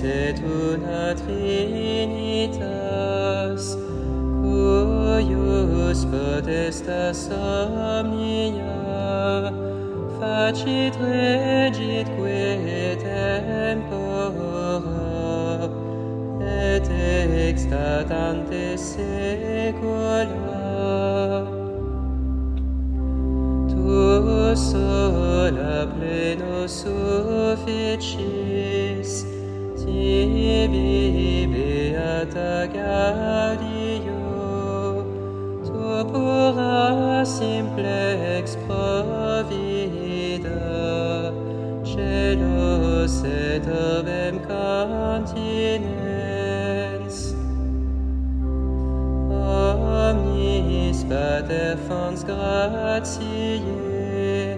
et una Trinitas, cuius potestas omnia facit regit que tempora et extat ante saecula. Tu sola pleno sufficis, tibi beata Gaudio, tu pura simplex provida, celos et urbem continens. Omnis Pater fons gratiae,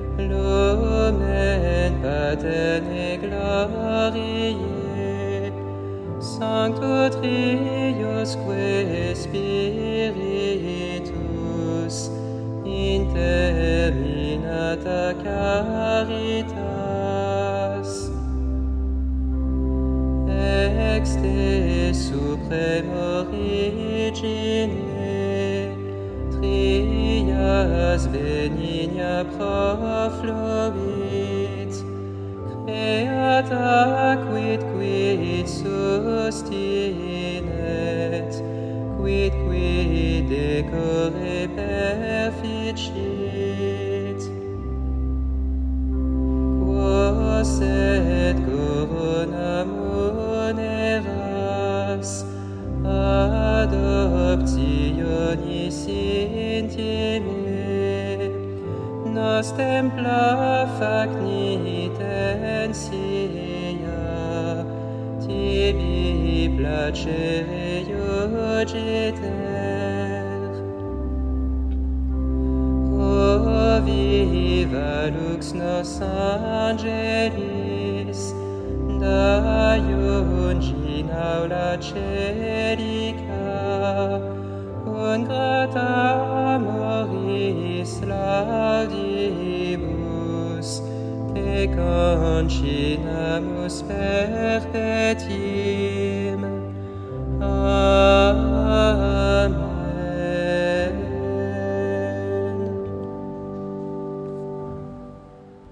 lumen paterne gloriae, Sancto Triusque Spiritus, interminata caritas. Ex te supreme origine, trias benigna profluit, creata quid sustinet, quid decore perficit. Quos et corona muneras, adoptionis intime, nos templa fac nitensia, tibi placere iugiter. O viva lux nos angelis, da iungin aula celica, un grata moris laudibus, te concinamus perpetuum. Amen.